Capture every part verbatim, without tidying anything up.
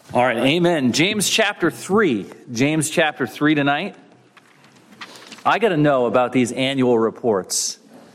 All right, amen. James chapter three. James chapter three tonight. I got to know about these annual reports.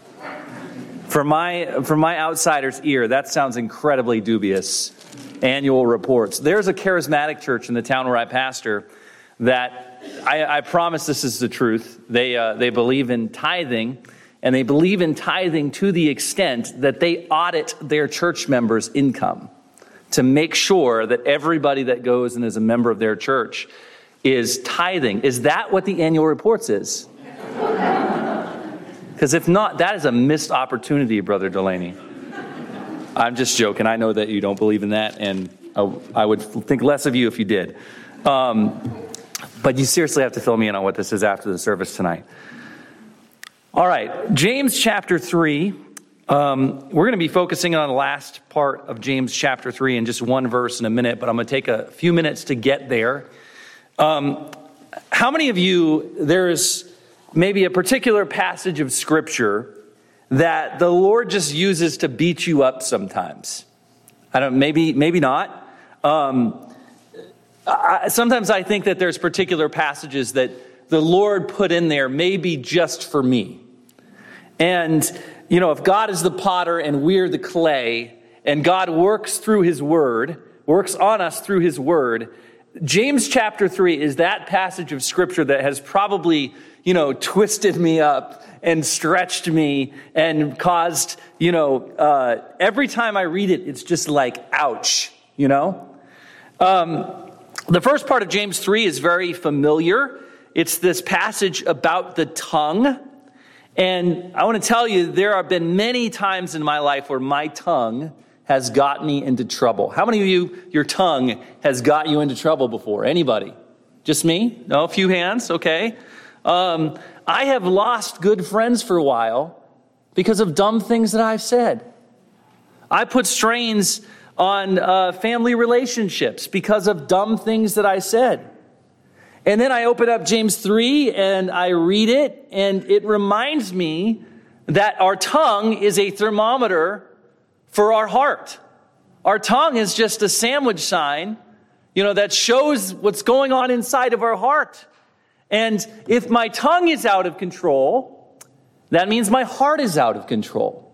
For my for my outsider's ear, that sounds incredibly dubious. Annual reports. There's a charismatic church in the town where I pastor that I, I promise this is the truth. They uh, they believe in tithing, and they believe in tithing to the extent that they audit their church members' income to make sure that everybody that goes and is a member of their church is tithing. Is that what the annual reports is? Because if not, that is a missed opportunity, Brother Delaney. I'm just joking. I know that you don't believe in that, and I would think less of you if you did. Um, but you seriously have to fill me in on what this is after the service tonight. All right, James chapter three. Um, we're going to be focusing on the last part of James chapter three in just one verse in a minute, but I'm going to take a few minutes to get there. Um, how many of you, there's maybe a particular passage of Scripture that the Lord just uses to beat you up sometimes? I don't, maybe, maybe not. Um, I, sometimes I think that there's particular passages that the Lord put in there maybe just for me. And you know, if God is the potter and we're the clay, and God works through his word, works on us through his word, James chapter three is that passage of Scripture that has probably, you know, twisted me up and stretched me and caused, you know, uh, every time I read it, it's just like, ouch, you know? Um, the first part of James three is very familiar. It's this passage about the tongue. And I want to tell you, there have been many times in my life where my tongue has got me into trouble. How many of you, your tongue has got you into trouble before? Anybody? Just me? No, a few hands, okay. Um, I have lost good friends for a while because of dumb things that I've said. I put strains on uh, family relationships because of dumb things that I said. And then I open up James three and I read it, and it reminds me that our tongue is a thermometer for our heart. Our tongue is just a sandwich sign, you know, that shows what's going on inside of our heart. And if my tongue is out of control, that means my heart is out of control.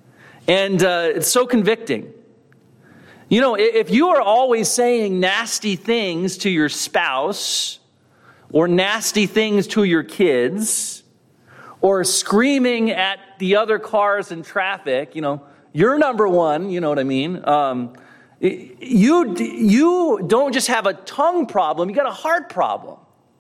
And uh, it's so convicting. You know, if you are always saying nasty things to your spouse, or nasty things to your kids, or screaming at the other cars in traffic, you know, you're number one, you know what I mean? Um, you, you don't just have a tongue problem, you got a heart problem.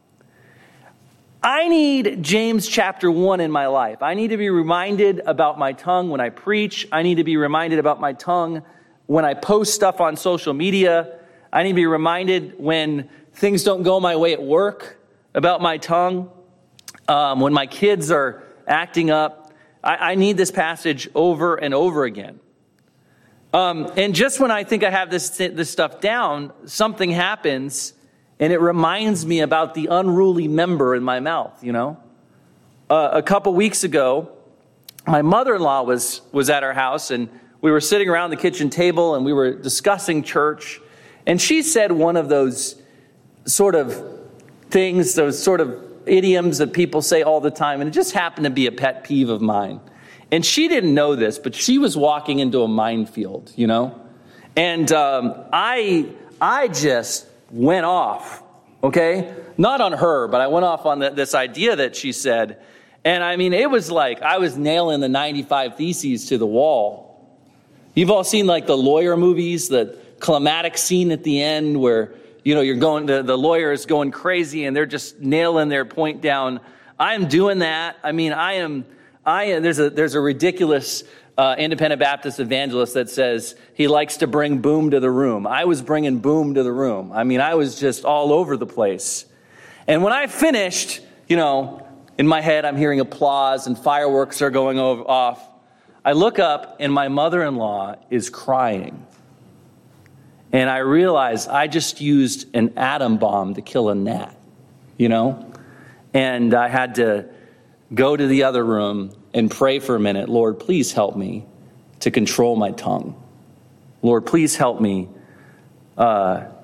I need James chapter one in my life. I need to be reminded about my tongue when I preach. I need to be reminded about my tongue when I post stuff on social media. I need to be reminded when things don't go my way at work, about my tongue. Um, when my kids are acting up, I, I need this passage over and over again. Um, and just when I think I have this this stuff down, something happens, and it reminds me about the unruly member in my mouth. You know, uh, a couple weeks ago, my mother-in-law was was at our house, and we were sitting around the kitchen table, and we were discussing church, and she said one of those sort of things, those sort of idioms that people say all the time, and it just happened to be a pet peeve of mine. And she didn't know this, but she was walking into a minefield, you know? And um, I I just went off, okay? Not on her, but I went off on the, this idea that she said. And I mean, it was like I was nailing the ninety-five Theses to the wall. You've all seen like the lawyer movies, the climactic scene at the end where, you know, you're going, the, the lawyer is going crazy and they're just nailing their point down. I am doing that. I mean, I am, I am, there's a, there's a ridiculous uh, independent Baptist evangelist that says he likes to bring boom to the room. I was bringing boom to the room. I mean, I was just all over the place. And when I finished, you know, in my head, I'm hearing applause and fireworks are going over, off. I look up and my mother-in-law is crying. And I realized I just used an atom bomb to kill a gnat, you know? And I had to go to the other room and pray for a minute. Lord, please help me to control my tongue. Lord, please help me uh,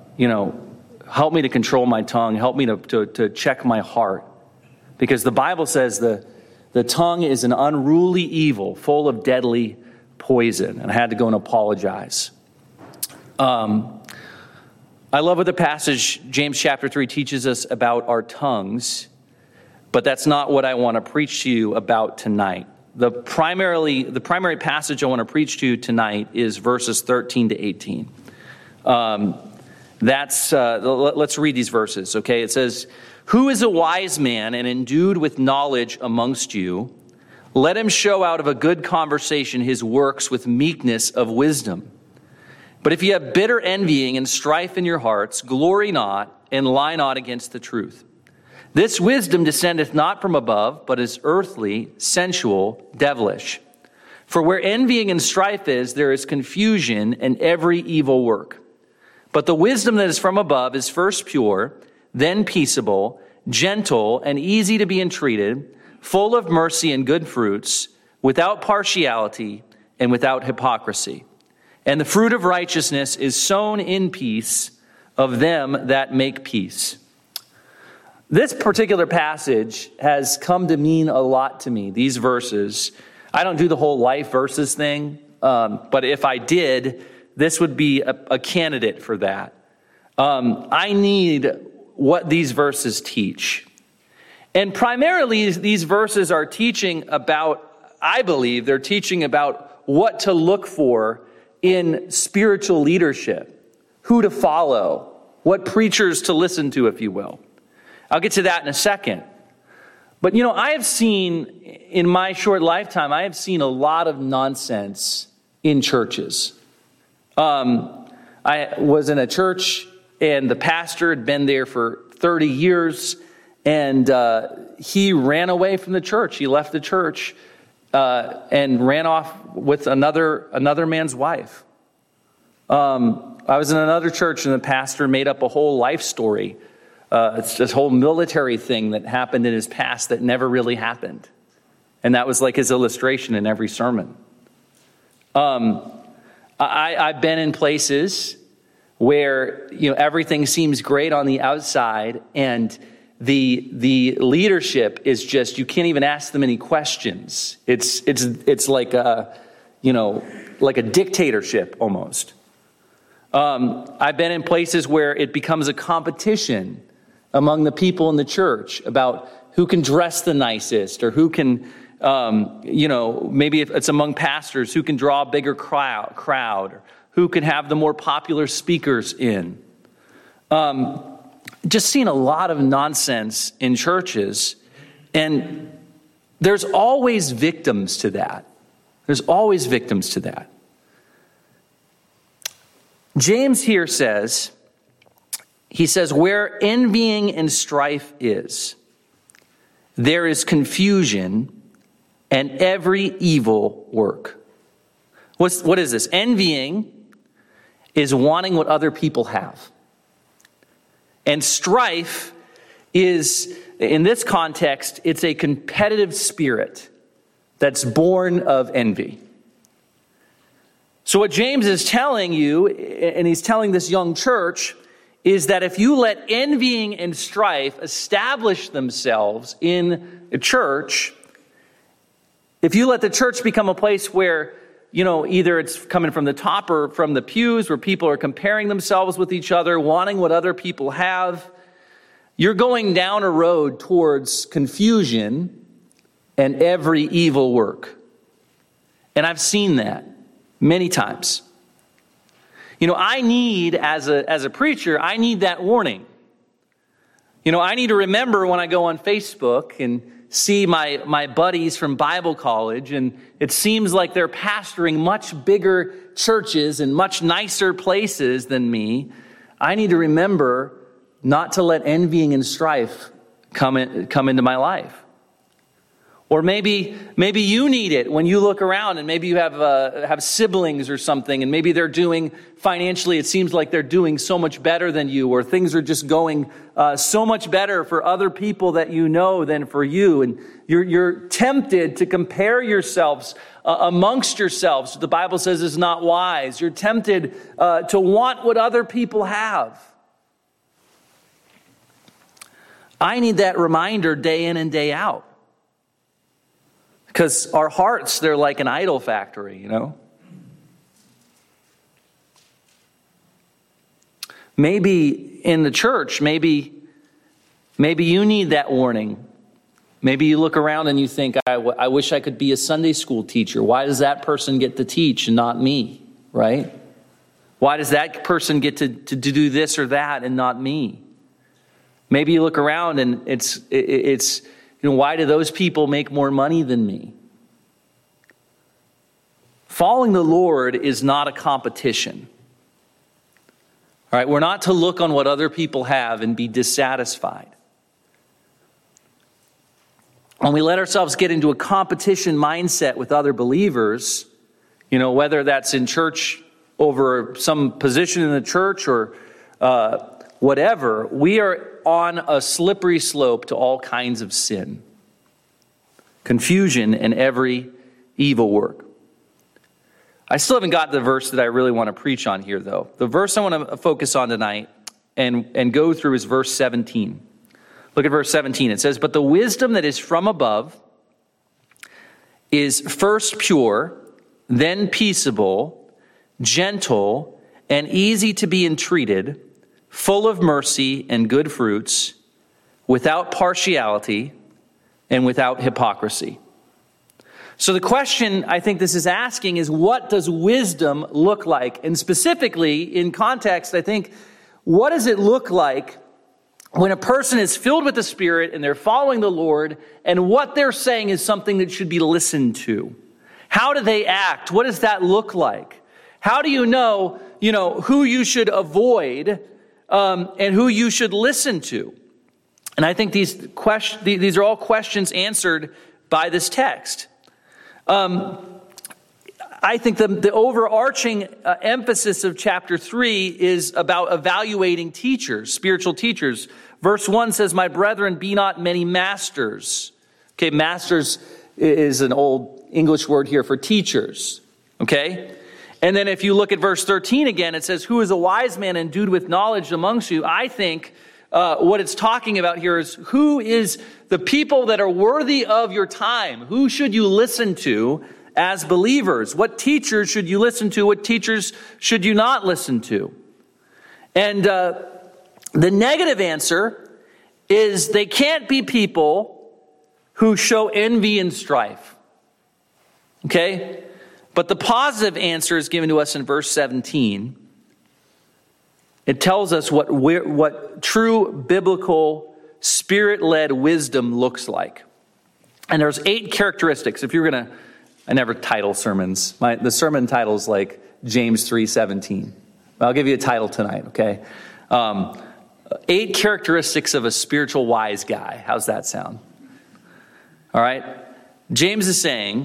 you know, help me to control my tongue. Help me to, to, to check my heart. Because the Bible says the, the tongue is an unruly evil full of deadly poison. And I had to go and apologize. Um, I love what the passage, James chapter three, teaches us about our tongues. But that's not what I want to preach to you about tonight. The primarily, the primary passage I want to preach to you tonight is verses thirteen to eighteen. Um, that's uh, let's read these verses, okay? It says, "Who is a wise man and endued with knowledge amongst you? Let him show out of a good conversation his works with meekness of wisdom. But if you have bitter envying and strife in your hearts, glory not and lie not against the truth. This wisdom descendeth not from above, but is earthly, sensual, devilish. For where envying and strife is, there is confusion and every evil work. But the wisdom that is from above is first pure, then peaceable, gentle, and easy to be entreated, full of mercy and good fruits, without partiality and without hypocrisy. And the fruit of righteousness is sown in peace of them that make peace." This particular passage has come to mean a lot to me, these verses. I don't do the whole life verses thing, um, but if I did, this would be a, a candidate for that. Um, I need what these verses teach. And primarily, these verses are teaching about, I believe, they're teaching about what to look for in spiritual leadership, who to follow, what preachers to listen to, if you will. I'll get to that in a second. But, you know, I have seen, in my short lifetime, I have seen a lot of nonsense in churches. Um, I was in a church, and the pastor had been there for thirty years, and uh, he ran away from the church. He left the church uh, and ran off with another another man's wife. Um, I was in another church, and the pastor made up a whole life story. Uh, it's this whole military thing that happened in his past that never really happened. And that was like his illustration in every sermon. Um, I, I've been in places where, you know, everything seems great on the outside, and the the leadership is just, you can't even ask them any questions. It's it's it's like a, you know, like a dictatorship almost. Um, I've been in places where it becomes a competition among the people in the church about who can dress the nicest, or who can, um, you know, maybe if it's among pastors, who can draw a bigger crowd, crowd, or who can have the more popular speakers in. Um, just seen a lot of nonsense in churches, and there's always victims to that. There's always victims to that. James here says, he says, where envying and strife is, there is confusion and every evil work. What's, what is this? Envying is wanting what other people have. And strife is, in this context, it's a competitive spirit that's born of envy. So what James is telling you, and he's telling this young church, is that if you let envying and strife establish themselves in a church, if you let the church become a place where, you know, either it's coming from the top or from the pews, where people are comparing themselves with each other, wanting what other people have, you're going down a road towards confusion and every evil work. And I've seen that many times. You know, I need, as a as a preacher, I need that warning. You know, I need to remember when I go on Facebook and see my, my buddies from Bible college, and it seems like they're pastoring much bigger churches and much nicer places than me. I need to remember not to let envying and strife come in, come into my life. Or maybe maybe you need it when you look around, and maybe you have uh, have siblings or something, and maybe they're doing financially, it seems like they're doing so much better than you, or things are just going uh, so much better for other people that you know than for you. And you're, you're tempted to compare yourselves uh, amongst yourselves. The Bible says is not wise. You're tempted uh, to want what other people have. I need that reminder day in and day out. Because our hearts, they're like an idol factory, you know? Maybe in the church, maybe, maybe you need that warning. Maybe you look around and you think, I, w- I wish I could be a Sunday school teacher. Why does that person get to teach and not me, right? Why does that person get to, to, to do this or that and not me? Maybe you look around and it's, it, it's, you know, why do those people make more money than me? Following the Lord is not a competition. All right, we're not to look on what other people have and be dissatisfied. When we let ourselves get into a competition mindset with other believers, you know, whether that's in church over some position in the church or uh, whatever, we are on a slippery slope to all kinds of sin, confusion, and every evil work. I still haven't got the verse that I really want to preach on here, though. The verse I want to focus on tonight and, and go through is verse seventeen. Look at verse seventeen. It says, "But the wisdom that is from above is first pure, then peaceable, gentle, and easy to be entreated, full of mercy and good fruits, without partiality and without hypocrisy." So the question I think this is asking is, what does wisdom look like? And specifically, in context, I think, what does it look like when a person is filled with the Spirit and they're following the Lord, and what they're saying is something that should be listened to? How do they act? What does that look like? How do you know, you know, who you should avoid um, and who you should listen to? And I think these question, these are all questions answered by this text. Um, I think the, the overarching uh, emphasis of chapter three is about evaluating teachers, spiritual teachers. Verse one says, "My brethren, be not many masters." Okay, masters is an old English word here for teachers. Okay? And then if you look at verse thirteen again, it says, "Who is a wise man endued with knowledge amongst you?" I think uh, what it's talking about here is, who is the people that are worthy of your time? Who should you listen to as believers? What teachers should you listen to? What teachers should you not listen to? And uh, the negative answer is, they can't be people who show envy and strife. Okay? But the positive answer is given to us in verse seventeen. It tells us what what true biblical Spirit-led wisdom looks like. And there's eight characteristics. If you're going to, I never title sermons. My, the sermon title is like James three seventeen. I'll give you a title tonight, okay? Um, eight characteristics of a spiritual wise guy. How's that sound? All right? James is saying,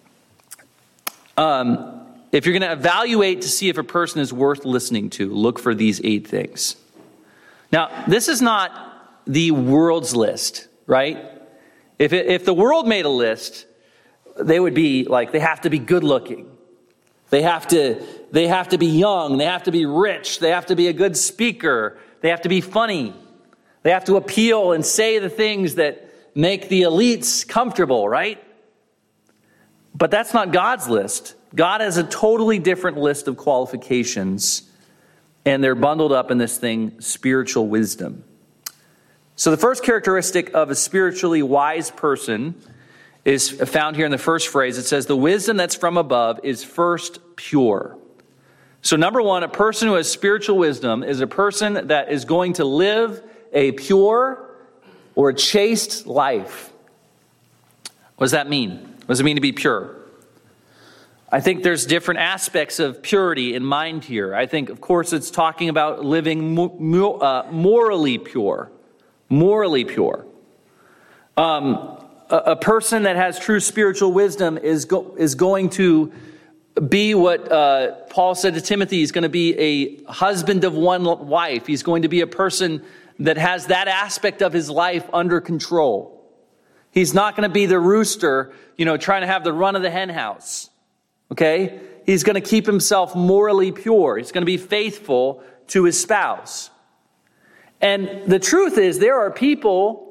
um, if you're going to evaluate to see if a person is worth listening to, look for these eight things. Now, this is not the world's list, right? If it, if the world made a list, they would be like, they have to be good looking. They have to, they have to be young. They have to be rich. They have to be a good speaker. They have to be funny. They have to appeal and say the things that make the elites comfortable, right? But that's not God's list. God has a totally different list of qualifications, and they're bundled up in this thing, spiritual wisdom. So the first characteristic of a spiritually wise person is found here in the first phrase. It says, "The wisdom that's from above is first pure." So number one, a person who has spiritual wisdom is a person that is going to live a pure or a chaste life. What does that mean? What does it mean to be pure? I think there's different aspects of purity in mind here. I think, of course, it's talking about living mo- mo- uh, morally pure. Morally pure. Um, a, a person that has true spiritual wisdom is go- is going to be what uh, Paul said to Timothy. He's going to be a husband of one wife. He's going to be a person that has that aspect of his life under control. He's not going to be the rooster, you know, trying to have the run of the hen house. Okay? He's going to keep himself morally pure. He's going to be faithful to his spouse. And the truth is, there are people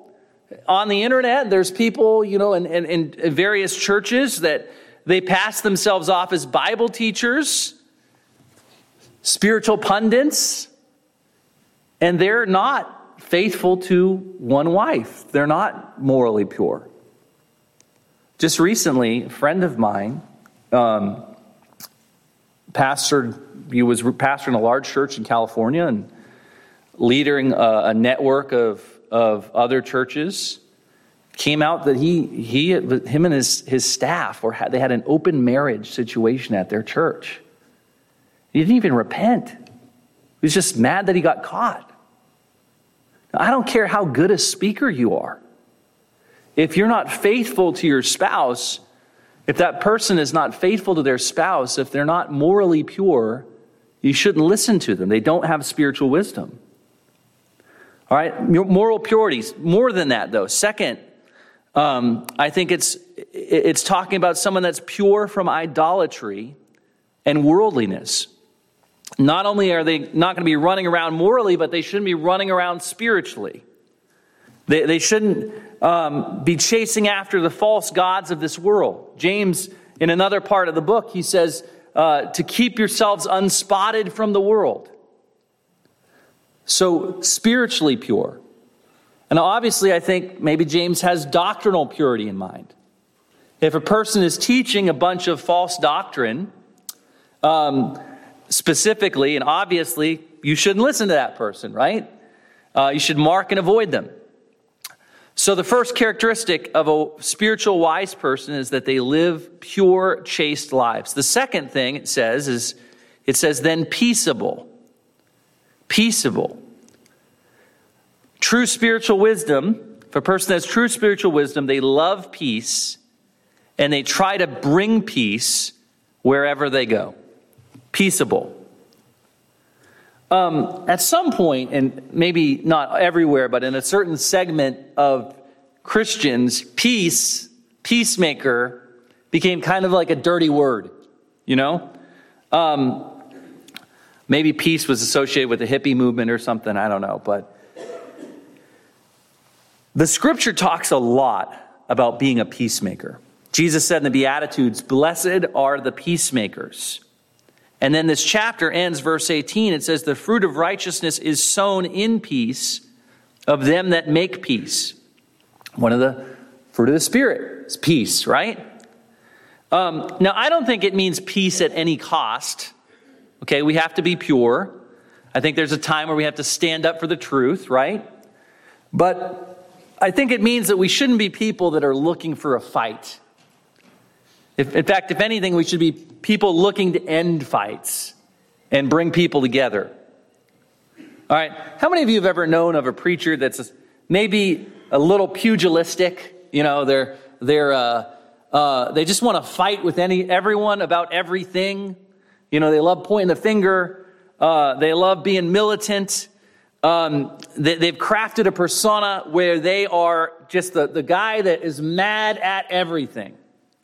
on the internet, there's people, you know, in, in, in various churches that they pass themselves off as Bible teachers, spiritual pundits, and they're not faithful to one wife. They're not morally pure. Just recently, a friend of mine, um, pastored, he was pastoring a large church in California and leading a, a network of, of other churches. Came out that he, he, him and his, his staff were, they had an open marriage situation at their church. He didn't even repent. He was just mad that he got caught. Now, I don't care how good a speaker you are. If you're not faithful to your spouse, if that person is not faithful to their spouse, if they're not morally pure, you shouldn't listen to them. They don't have spiritual wisdom. All right, moral purity. More than that, though. Second, um, I think it's it's talking about someone that's pure from idolatry and worldliness. Not only are they not going to be running around morally, but they shouldn't be running around spiritually. They, they shouldn't um, be chasing after the false gods of this world. James, in another part of the book, he says uh, to keep yourselves unspotted from the world. So spiritually pure. And obviously, I think maybe James has doctrinal purity in mind. If a person is teaching a bunch of false doctrine, um, specifically and obviously, you shouldn't listen to that person, right? Uh, you should mark and avoid them. So the first characteristic of a spiritual wise person is that they live pure, chaste lives. The second thing it says is, it says then peaceable. Peaceable. True spiritual wisdom, if a person has true spiritual wisdom, they love peace and they try to bring peace wherever they go. Peaceable. Um, at some point, and maybe not everywhere, but in a certain segment of Christians, peace, peacemaker, became kind of like a dirty word, you know? Um, maybe peace was associated with the hippie movement or something, I don't know. But the scripture talks a lot about being a peacemaker. Jesus said in the Beatitudes, "Blessed are the peacemakers." And then this chapter ends, verse eighteen, it says, "The fruit of righteousness is sown in peace of them that make peace." One of the fruit of the Spirit is peace, right? Um, now, I don't think it means peace at any cost. Okay, we have to be pure. I think there's a time where we have to stand up for the truth, right? But I think it means that we shouldn't be people that are looking for a fight. If, in fact, if anything, we should be people looking to end fights and bring people together. All right. How many of you have ever known of a preacher that's maybe a little pugilistic? You know, they're they're uh, uh, they just want to fight with any everyone about everything. You know, they love pointing the finger. Uh, they love being militant. Um, they, they've crafted a persona where they are just the, the guy that is mad at everything.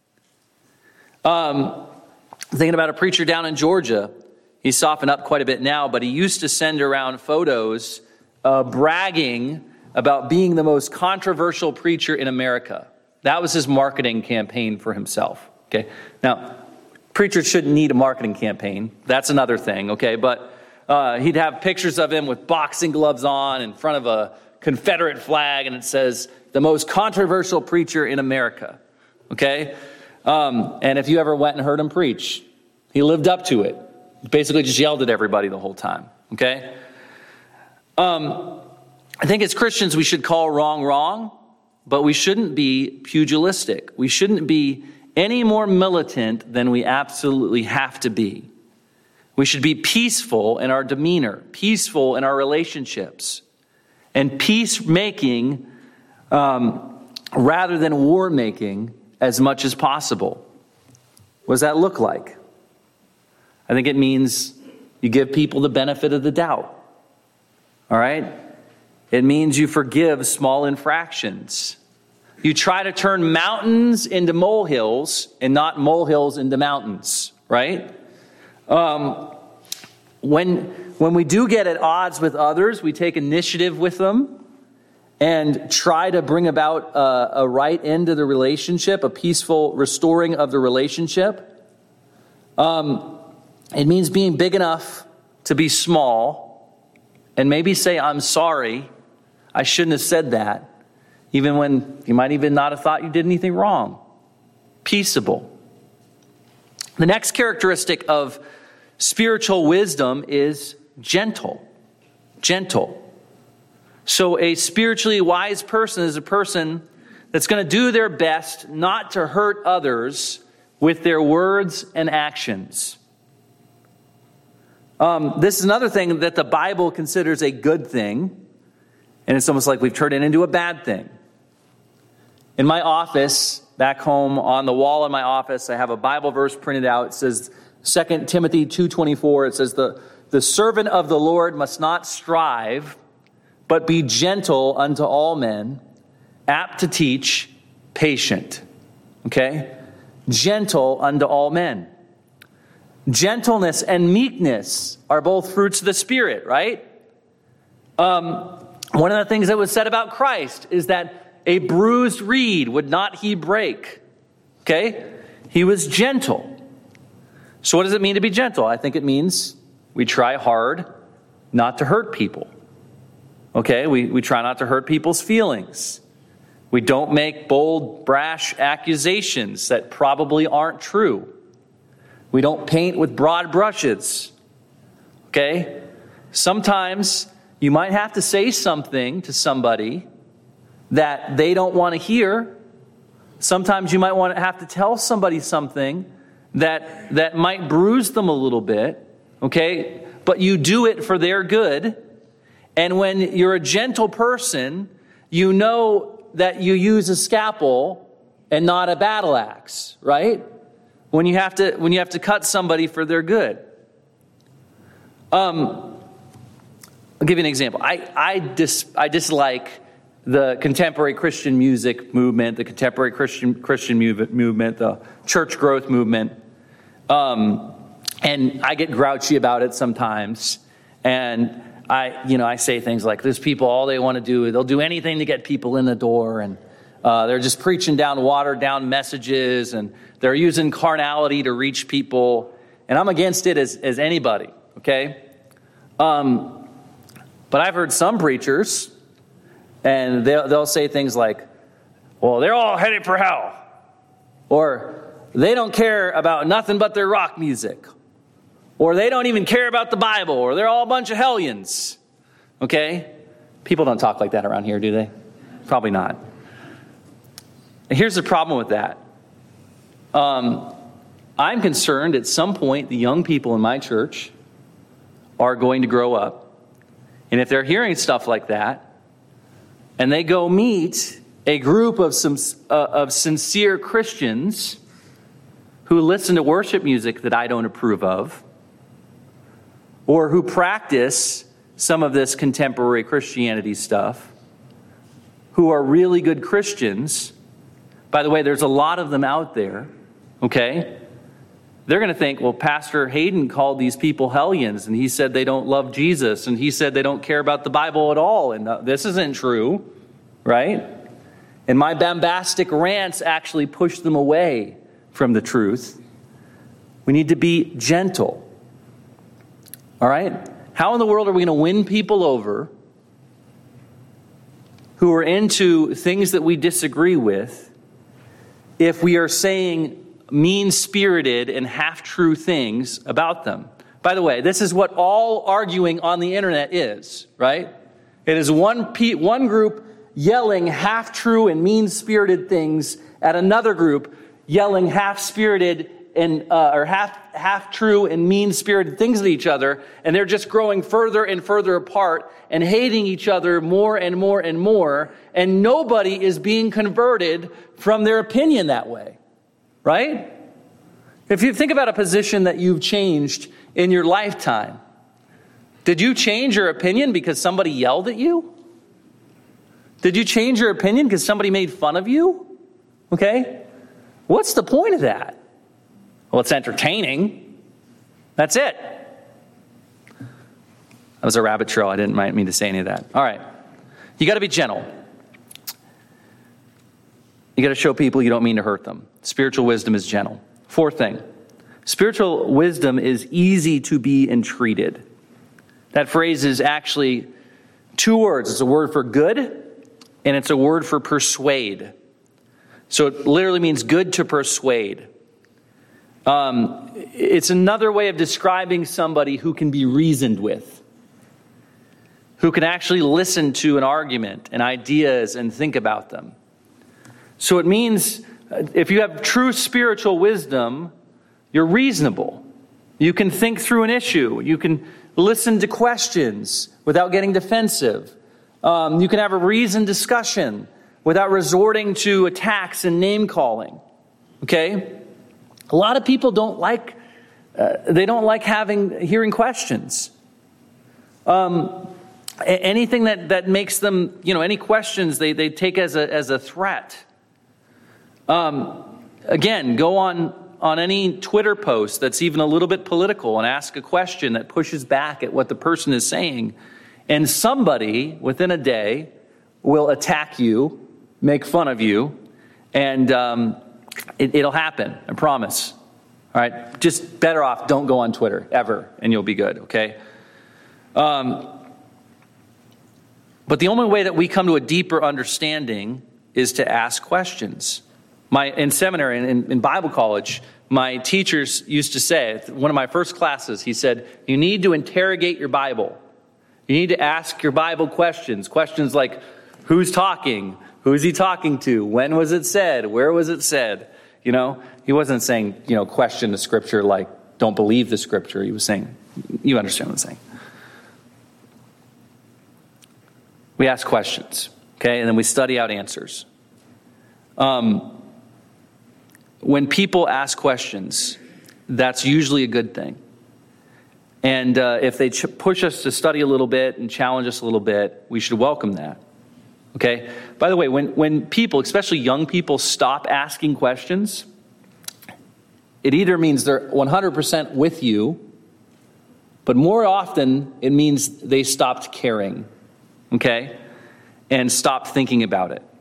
Um, thinking about a preacher down in Georgia. He's softened up quite a bit now, but he used to send around photos uh, bragging about being the most controversial preacher in America. That was his marketing campaign for himself. Okay. Now, preachers shouldn't need a marketing campaign. That's another thing. Okay. But uh, he'd have pictures of him with boxing gloves on in front of a Confederate flag, and it says, "The most controversial preacher in America." Okay. Um, and if you ever went and heard him preach, he lived up to it. Basically just yelled at everybody the whole time. Okay? Um, I think as Christians we should call wrong wrong, but we shouldn't be pugilistic. We shouldn't be any more militant than we absolutely have to be. We should be peaceful in our demeanor, peaceful in our relationships, and peacemaking um, rather than war making as much as possible. What does that look like? I think it means you give people the benefit of the doubt. All right? It means you forgive small infractions. You try to turn mountains into molehills and not molehills into mountains, right? Um, when, when we do get at odds with others, we take initiative with them and try to bring about a, a right end to the relationship, a peaceful restoring of the relationship. Um, it means being big enough to be small and maybe say, I'm sorry, I shouldn't have said that, even when you might even not have thought you did anything wrong. Peaceable. The next characteristic of spiritual wisdom is gentle. Gentle. So a spiritually wise person is a person that's going to do their best not to hurt others with their words and actions. Um, this is another thing that the Bible considers a good thing, and it's almost like we've turned it into a bad thing. In my office, back home, on the wall in my office, I have a Bible verse printed out. It says Second Timothy two twenty-four. It says, the, the servant of the Lord must not strive, but be gentle unto all men, apt to teach, patient. Okay? Gentle unto all men. Gentleness and meekness are both fruits of the Spirit, right? Um, one of the things that was said about Christ is that a bruised reed would not he break. Okay? He was gentle. So what does it mean to be gentle? I think it means we try hard not to hurt people. Okay? We, we try not to hurt people's feelings. We don't make bold, brash accusations that probably aren't true. We don't paint with broad brushes. Okay? Sometimes you might have to say something to somebody that they don't want to hear. Sometimes you might want to have to tell somebody something that that might bruise them a little bit. Okay? But you do it for their good. And when you're a gentle person, you know that you use a scalpel and not a battle axe, right? When you have to when you have to cut somebody for their good. Um, I'll give you an example. I I dis I dislike the contemporary Christian music movement, the contemporary Christian Christian movement, the church growth movement, um, and I get grouchy about it sometimes. And I you know I say things like, "There's people, all they want to do, they'll do anything to get people in the door," and uh, they're just preaching down watered down messages, and they're using carnality to reach people, and I'm against it as, as anybody, okay? Um, but I've heard some preachers, and they'll, they'll say things like, well, they're all headed for hell. Or, they don't care about nothing but their rock music. Or, they don't even care about the Bible. Or, they're all a bunch of hellions. Okay? People don't talk like that around here, do they? Probably not. And here's the problem with that. Um, I'm concerned at some point the young people in my church are going to grow up. And if they're hearing stuff like that, and they go meet a group of some uh, of sincere Christians who listen to worship music that I don't approve of, or who practice some of this contemporary Christianity stuff, who are really good Christians. By the way, there's a lot of them out there. Okay? They're going to think, well, Pastor Hayden called these people hellions, and he said they don't love Jesus, and he said they don't care about the Bible at all, and uh, this isn't true, right? And my bombastic rants actually push them away from the truth. We need to be gentle. All right? How in the world are we going to win people over who are into things that we disagree with if we are saying mean-spirited and half-true things about them? By the way, this is what all arguing on the internet is, right? It is one pe- one group yelling half-true and mean-spirited things at another group yelling half-spirited and uh, or half half-true and mean-spirited things at each other, and they're just growing further and further apart and hating each other more and more and more, and nobody is being converted from their opinion that way. Right? If you think about a position that you've changed in your lifetime, did you change your opinion because somebody yelled at you? Did you change your opinion because somebody made fun of you? Okay? What's the point of that? Well, it's entertaining. That's it. That was a rabbit trail. I didn't mean to say any of that. All right. You got to be gentle. You got to show people you don't mean to hurt them. Spiritual wisdom is gentle. Fourth thing, spiritual wisdom is easy to be entreated. That phrase is actually two words. It's a word for good, and it's a word for persuade. So it literally means good to persuade. Um, it's another way of describing somebody who can be reasoned with, who can actually listen to an argument and ideas and think about them. So it means if you have true spiritual wisdom, you're reasonable. You can think through an issue. You can listen to questions without getting defensive. Um, you can have a reasoned discussion without resorting to attacks and name-calling. Okay? A lot of people don't like, uh, they don't like having, hearing questions. Um, anything that, that makes them, you know, any questions they, they take as a, as a threat. Um, again, go on, on any Twitter post that's even a little bit political and ask a question that pushes back at what the person is saying. And somebody within a day will attack you, make fun of you, and um, it, it'll happen, I promise. All right, just better off don't go on Twitter ever, and you'll be good, okay? Um, but the only way that we come to a deeper understanding is to ask questions. My in seminary, in, in Bible college, my teachers used to say, one of my first classes, he said, you need to interrogate your Bible. You need to ask your Bible questions. Questions like, who's talking? Who's he talking to? When was it said? Where was it said? You know, he wasn't saying, you know, question the scripture like, don't believe the scripture. He was saying, you understand what I'm saying. We ask questions, okay? And then we study out answers. Um, when people ask questions, that's usually a good thing. And uh, if they ch- push us to study a little bit and challenge us a little bit, we should welcome that. Okay? By the way, when, when people, especially young people, stop asking questions, it either means they're one hundred percent with you, but more often it means they stopped caring, okay? And stopped thinking about it.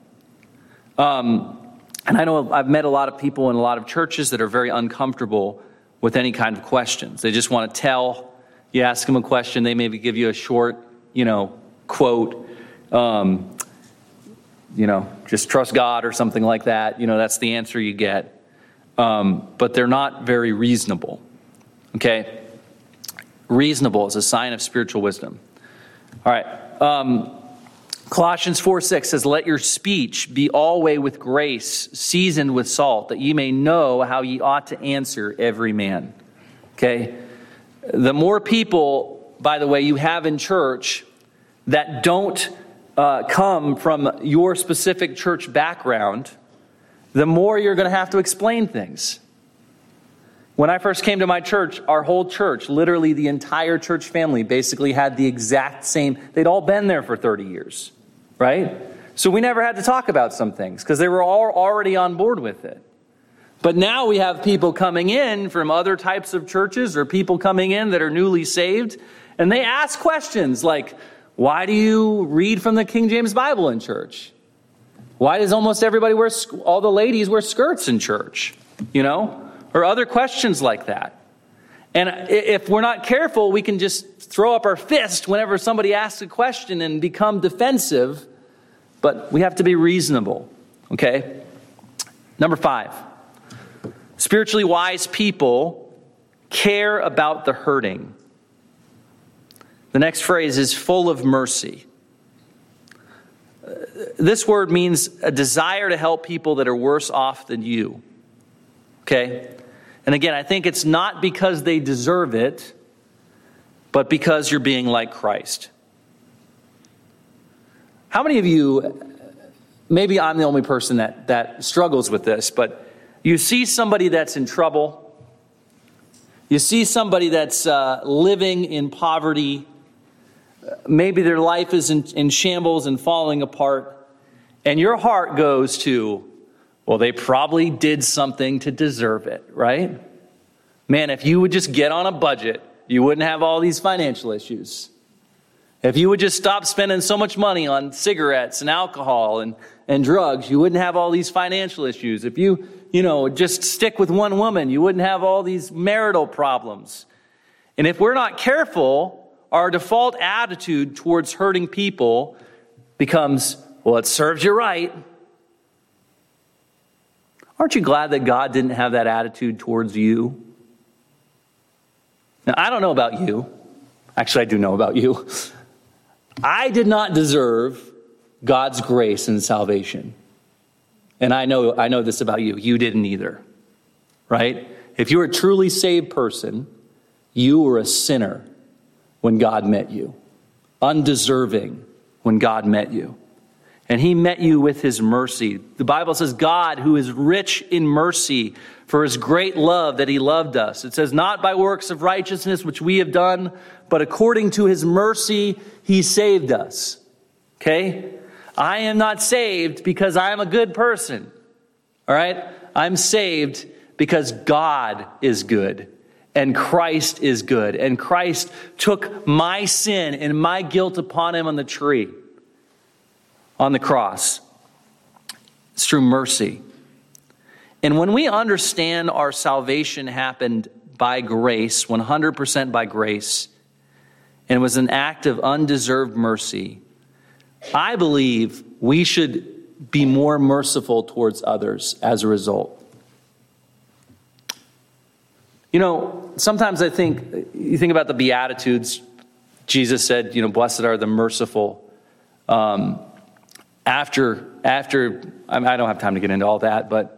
Um, and I know I've met a lot of people in a lot of churches that are very uncomfortable with any kind of questions. They just want to tell. You ask them a question, they maybe give you a short, you know, quote, um, you know, just trust God or something like that. You know, that's the answer you get. Um, but they're not very reasonable. Okay? Reasonable is a sign of spiritual wisdom. All right. Um, Colossians four six says, let your speech be always with grace, seasoned with salt, that ye may know how ye ought to answer every man. Okay? The more people, by the way, you have in church that don't uh, come from your specific church background, the more you're going to have to explain things. When I first came to my church, our whole church, literally the entire church family, basically had the exact same, they'd all been there for thirty years, right? So we never had to talk about some things because they were all already on board with it. But now we have people coming in from other types of churches or people coming in that are newly saved, and they ask questions like, why do you read from the King James Bible in church? Why does almost everybody wear, all the ladies wear skirts in church? You know? Or other questions like that. And if we're not careful, we can just throw up our fist whenever somebody asks a question and become defensive. But we have to be reasonable. Okay? Number five. Spiritually wise people care about the hurting. The next phrase is full of mercy. This word means a desire to help people that are worse off than you. Okay? And again, I think it's not because they deserve it, but because you're being like Christ. How many of you, maybe I'm the only person that, that struggles with this, but you see somebody that's in trouble. You see somebody that's uh, living in poverty. Maybe their life is in, in shambles and falling apart. And your heart goes to, well, they probably did something to deserve it, right? Man, if you would just get on a budget, you wouldn't have all these financial issues. If you would just stop spending so much money on cigarettes and alcohol and, and drugs, you wouldn't have all these financial issues. If you, you know, just stick with one woman, you wouldn't have all these marital problems. And if we're not careful, our default attitude towards hurting people becomes, well, it serves you right. Aren't you glad that God didn't have that attitude towards you? Now, I don't know about you. Actually, I do know about you. I did not deserve God's grace and salvation. And I know, I know this about you. You didn't either. Right? If you're a truly saved person, you were a sinner when God met you. Undeserving when God met you. And he met you with his mercy. The Bible says God, who is rich in mercy, for his great love that he loved us. It says, not by works of righteousness which we have done, but according to his mercy, he saved us. Okay? I am not saved because I am a good person. All right? I'm saved because God is good. And Christ is good. And Christ took my sin and my guilt upon him on the tree. On the cross. It's through mercy. And when we understand our salvation happened by grace, one hundred percent by grace, and it was an act of undeserved mercy, I believe we should be more merciful towards others as a result. You know, sometimes I think, you think about the Beatitudes. Jesus said, you know, blessed are the merciful. Um, after, after, I don't have time to get into all that, but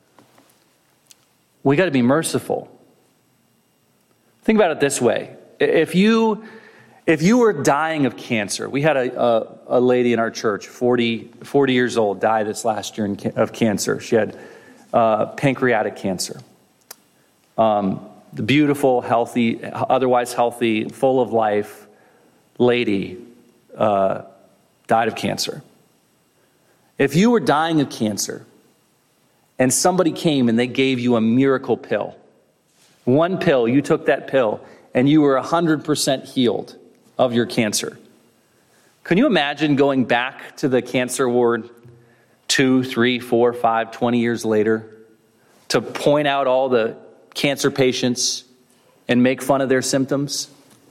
we got to be merciful. Think about it this way. If you, if you were dying of cancer, we had a, a, a lady in our church, forty, forty years old, died this last year in, of cancer. She had uh, pancreatic cancer. Um, the beautiful, healthy, otherwise healthy, full of life lady uh, died of cancer. If you were dying of cancer and somebody came and they gave you a miracle pill, one pill, you took that pill and you were one hundred percent healed of your cancer. Can you imagine going back to the cancer ward two, three, four, five, twenty years later to point out all the cancer patients and make fun of their symptoms?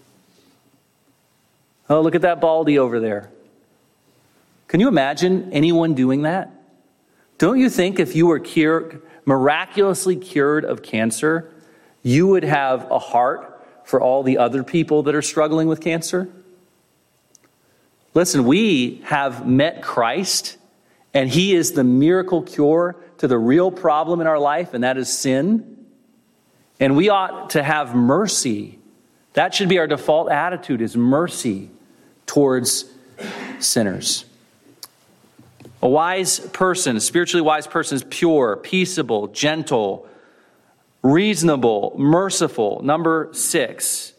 Oh, look at that baldy over there. Can you imagine anyone doing that? Don't you think if you were cured, miraculously cured of cancer, you would have a heart for all the other people that are struggling with cancer? Listen, we have met Christ, and he is the miracle cure to the real problem in our life, and that is sin. And we ought to have mercy. That should be our default attitude, is mercy towards sinners. A wise person, a spiritually wise person, is pure, peaceable, gentle, reasonable, merciful. Number six,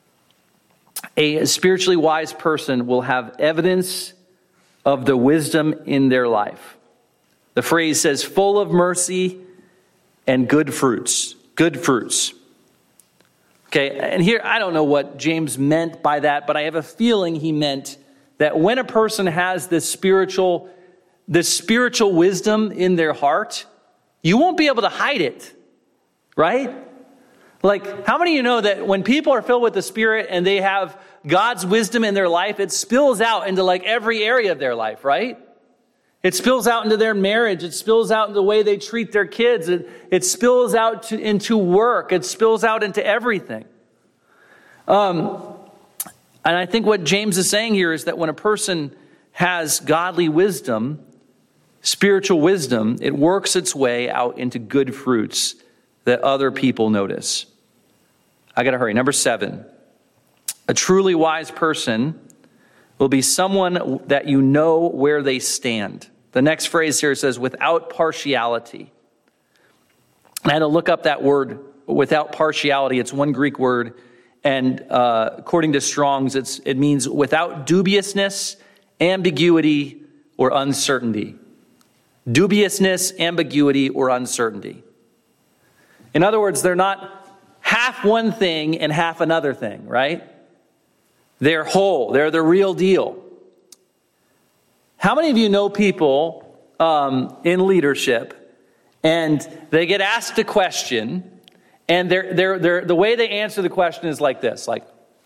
a spiritually wise person will have evidence of the wisdom in their life. The phrase says, full of mercy and good fruits. Good fruits. Okay, and here, I don't know what James meant by that, but I have a feeling he meant that when a person has this spiritual This spiritual wisdom in their heart, you won't be able to hide it, right? Like, how many of you know that when people are filled with the Spirit and they have God's wisdom in their life, it spills out into like every area of their life, right? It spills out into their marriage. It spills out into the way they treat their kids. It, it spills out to, into work. It spills out into everything. Um, and I think what James is saying here is that when a person has godly wisdom, spiritual wisdom, it works its way out into good fruits that other people notice. I got to hurry. Number seven, a truly wise person will be someone that you know where they stand. The next phrase here says, without partiality. I had to look up that word, without partiality. It's one Greek word. And uh, according to Strong's, it's, it means without dubiousness, ambiguity, or uncertainty. Dubiousness, ambiguity, or uncertainty. In other words, they're not half one thing and half another thing, right? They're whole. They're the real deal. How many of you know people um, in leadership, and they get asked a question, and they're, they're, they're, the way they answer the question is like this, like,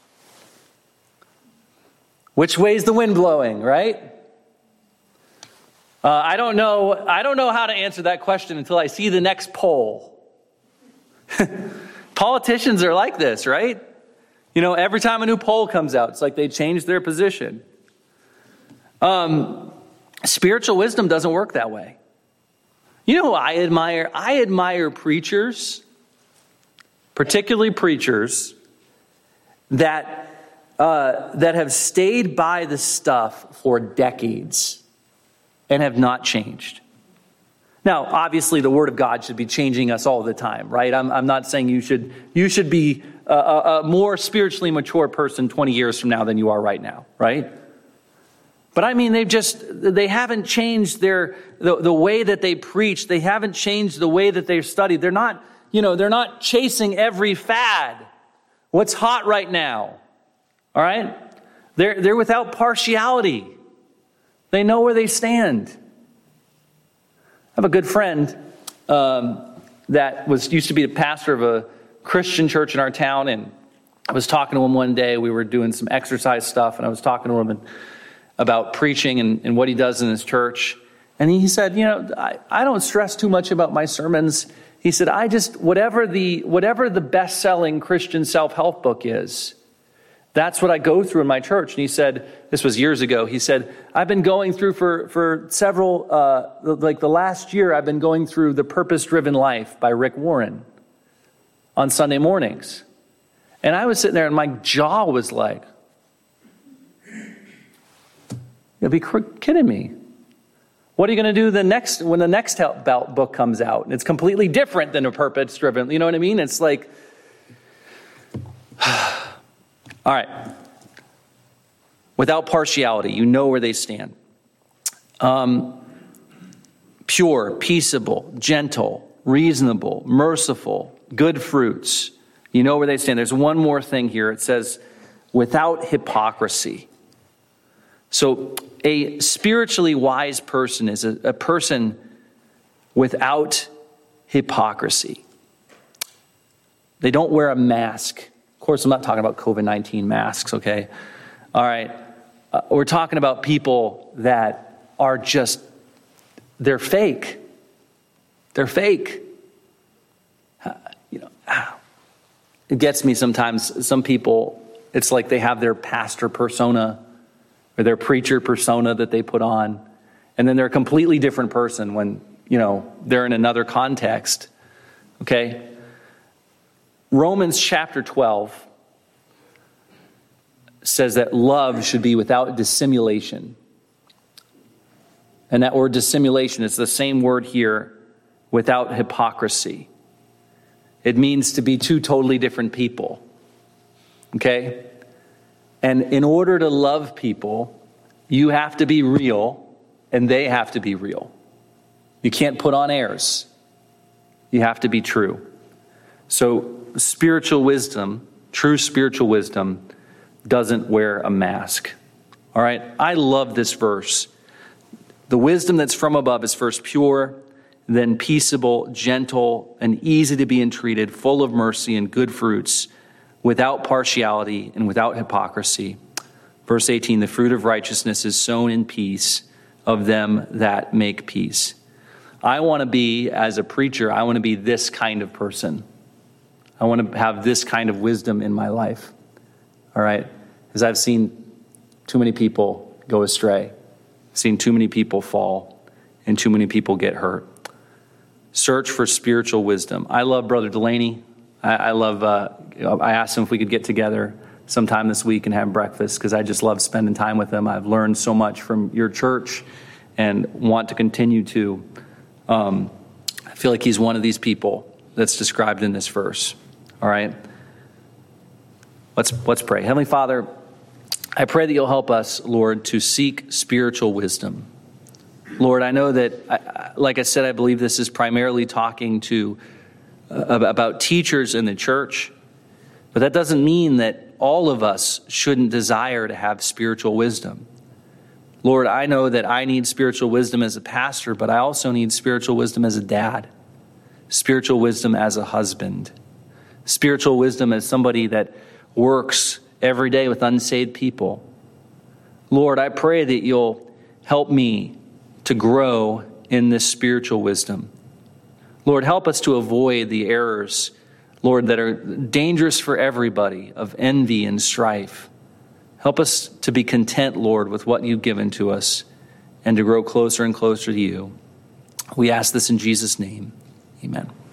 which way's the wind blowing, right? Uh, I don't know. I don't know how to answer that question until I see the next poll. Politicians are like this, right? You know, every time a new poll comes out, it's like they change their position. Um, spiritual wisdom doesn't work that way. You know who I admire? I admire preachers, particularly preachers, that uh, that have stayed by the stuff for decades and have not changed. Now, obviously, the Word of God should be changing us all the time, right? I'm, I'm not saying you should you should be a, a, a more spiritually mature person twenty years from now than you are right now, right? But I mean, they've just, they haven't changed their, the, the way that they preach. They haven't changed the way that they've studied. They're not, you know, they're not chasing every fad. What's hot right now? All right? They're, they're without partiality. They know where they stand. I have a good friend um, that was used to be the pastor of a Christian church in our town, and I was talking to him one day. We were doing some exercise stuff, and I was talking to him and, about preaching and, and what he does in his church. And he said, you know, I, I don't stress too much about my sermons. He said, I just, whatever the whatever the best-selling Christian self-help book is, that's what I go through in my church. And he said, this was years ago, he said, I've been going through for, for several, uh, like the last year, I've been going through The Purpose-Driven Life by Rick Warren on Sunday mornings. And I was sitting there and my jaw was like, you'll be kidding me. What are you going to do the next when the next book comes out? It's completely different than A Purpose-Driven. You know what I mean? It's like, all right. Without partiality, you know where they stand. Um, pure, peaceable, gentle, reasonable, merciful, good fruits. You know where they stand. There's one more thing here. It says, without hypocrisy. So a spiritually wise person is a, a person without hypocrisy. They don't wear a mask. Of course, I'm not talking about covid nineteen masks, okay? All right. Uh, we're talking about people that are just, they're fake. They're fake. Uh, you know, ah, it gets me sometimes. Some people, it's like they have their pastor persona or their preacher persona that they put on, and then they're a completely different person when, you know, they're in another context. Okay? Romans chapter twelve says that love should be without dissimulation. And that word dissimulation is the same word here, without hypocrisy. It means to be two totally different people. Okay? And in order to love people, you have to be real and they have to be real. You can't put on airs. You have to be true. So spiritual wisdom, true spiritual wisdom, doesn't wear a mask. All right? I love this verse. The wisdom that's from above is first pure, then peaceable, gentle, and easy to be entreated, full of mercy and good fruits, without partiality and without hypocrisy. Verse eighteen, the fruit of righteousness is sown in peace of them that make peace. I want to be, as a preacher, I want to be this kind of person. I want to have this kind of wisdom in my life. All right? Because I've seen too many people go astray. I've seen too many people fall, and too many people get hurt. Search for spiritual wisdom. I love Brother Delaney. I, I love, uh, I asked him if we could get together sometime this week and have breakfast, because I just love spending time with him. I've learned so much from your church and want to continue to. Um, I feel like he's one of these people that's described in this verse. All right? Let's, let's pray. Heavenly Father, I pray that you'll help us, Lord, to seek spiritual wisdom. Lord, I know that, like I said, I believe this is primarily talking to uh, about teachers in the church. But that doesn't mean that all of us shouldn't desire to have spiritual wisdom. Lord, I know that I need spiritual wisdom as a pastor, but I also need spiritual wisdom as a dad, spiritual wisdom as a husband, spiritual wisdom as somebody that works every day with unsaved people. Lord, I pray that you'll help me to grow in this spiritual wisdom. Lord, help us to avoid the errors, Lord, that are dangerous for everybody, of envy and strife. Help us to be content, Lord, with what you've given to us and to grow closer and closer to you. We ask this in Jesus' name. Amen.